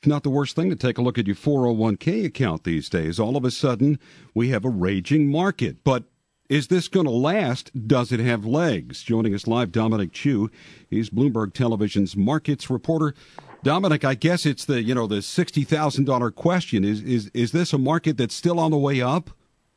not the worst thing to take a look at your 401k account these days. All of a sudden, we have a raging market. But is this going to last? Does it have legs? Joining us live, Dominic Chu. He's Bloomberg Television's markets reporter. Dominic, I guess it's the $60,000 question. Is this a market that's still on the way up?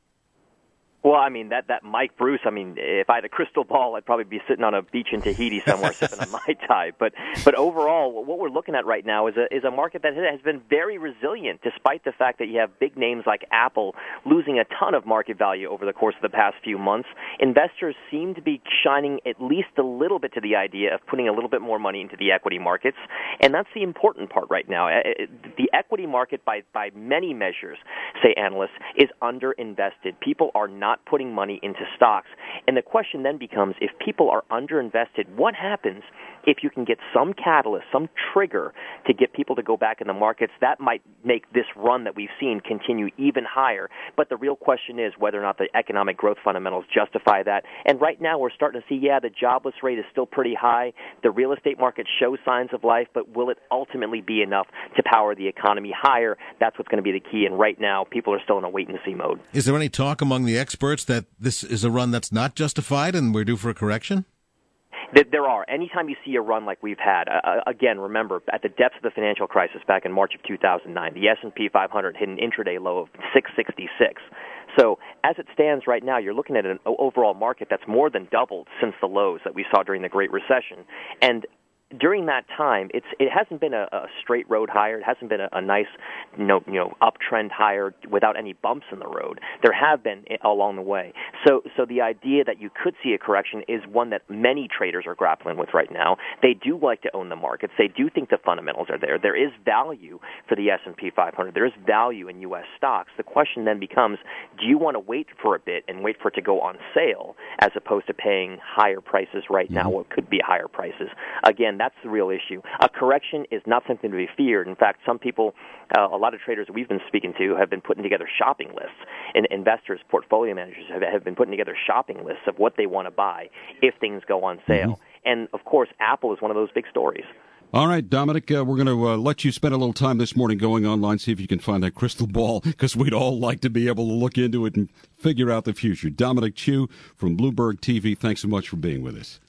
Well, I mean, that Mike Bruce, I mean, if I had a crystal ball, I'd probably be sitting on a beach in Tahiti somewhere sipping a Mai Tai. But overall, what we're looking at right now is a market that has been very resilient, despite the fact that you have big names like Apple losing a ton of market value over the course of the past few months. Investors seem to be shining at least a little bit to the idea of putting a little bit more money into the equity markets, and that's the important part right now. The equity market, by many measures, say analysts, is underinvested. People are not putting money into stocks. And the question then becomes, if people are underinvested, what happens if you can get some catalyst, some trigger to get people to go back in the markets? That might make this run that we've seen continue even higher. But the real question is whether or not the economic growth fundamentals justify that. And right now we're starting to see, the jobless rate is still pretty high. The real estate market shows signs of life, but will it ultimately be enough to power the economy higher? That's what's going to be the key. And right now, people are still in a wait-and-see mode. Is there any talk among the experts that this is a run that's not justified and we're due for a correction? There are. Anytime you see a run like we've had, again, remember, at the depths of the financial crisis back in March of 2009, the S&P 500 hit an intraday low of 666. So as it stands right now, you're looking at an overall market that's more than doubled since the lows that we saw during the Great Recession. And during that time, it hasn't been a straight road higher. It hasn't been a nice, uptrend higher without any bumps in the road. There have been along the way. So the idea that you could see a correction is one that many traders are grappling with right now. They do like to own the markets. They do think the fundamentals are there. There is value for the S&P 500. There is value in U.S. stocks. The question then becomes, do you want to wait for a bit and wait for it to go on sale as opposed to paying higher prices right now, what could be higher prices? Again, that's the real issue. A correction is not something to be feared. In fact, some people, a lot of traders that we've been speaking to have been putting together shopping lists. And investors, portfolio managers have been putting together shopping lists of what they want to buy if things go on sale. And, of course, Apple is one of those big stories. All right, Dominic, we're going to let you spend a little time this morning going online, see if you can find that crystal ball, because we'd all like to be able to look into it and figure out the future. Dominic Chu from Bloomberg TV, thanks so much for being with us.